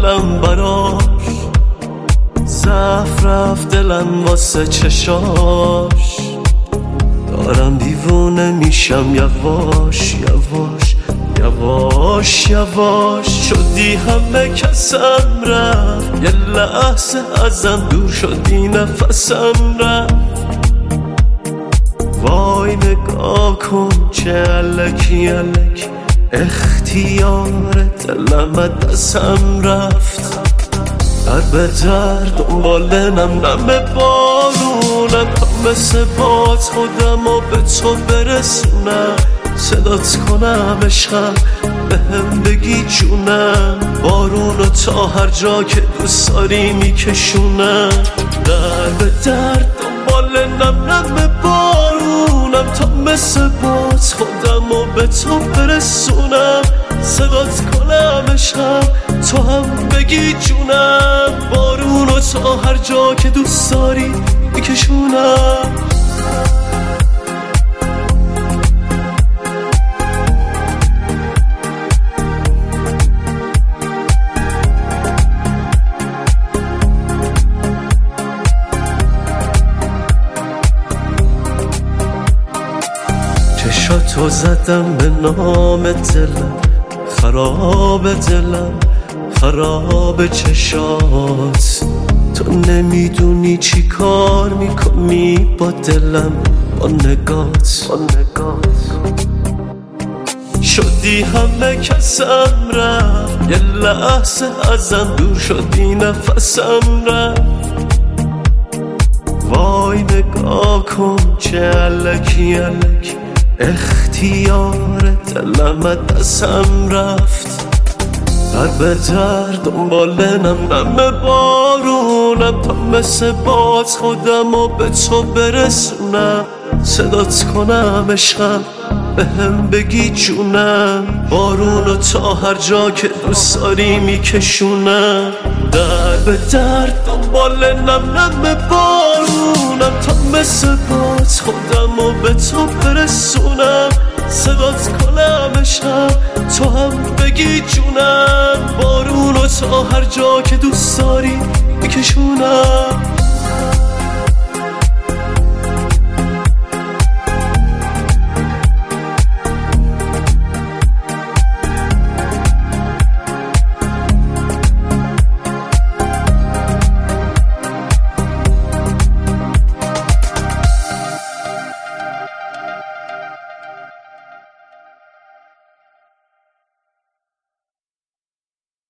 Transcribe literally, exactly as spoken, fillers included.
دلم براش، ضعف رفت دلم واسه چشاش. دارم دیوونه میشم یواش یواش یواش یواش. شدی همه کسم رفت، یه لحظه ازم دور شدی نفسم رفت. وای نگاه کن چه الکی الکی، اختیار دلم دستم رفت. در به در دنبال نم نم بارونم، تا مثل باد خودم و به تو برسونم. صدات کنم عشقم به هم بگی جونم، بارونو تا هر جا که دوست داری میکشونم. در به در دنبال نم نم بارونم، تا مثل باد خودم و به تو برسونم. صدات کنم عشقم تو هم بگی جونم، بارونو تا هر جا که دوست داری میکشونم. چشاتو زدم به نام دلم، خراب دلم خراب چشات. تو نمیدونی چی کار میکنی با دلم، با نگات با نگات. شدی همه کسم رفت، یه لحظه ازم دور شدی نفسم رفت. وای نگاه کن چه الکی الکی، اختیار دلم دستم رفت. در به در دنبال نم نم بارونم، تا مثل باد خودم و به تو برسونم. صدات کنم عشقم به هم بگی جونم، بارونو تا هر جا که دوست داری میکشونم. در به در دنبال نم نم بارونم، تا مثل باد خودم و به تو برسونم. صدات کنم عشقم تو هم بگی جونم، بارونو تا هر جا که دوست داری میکشونم.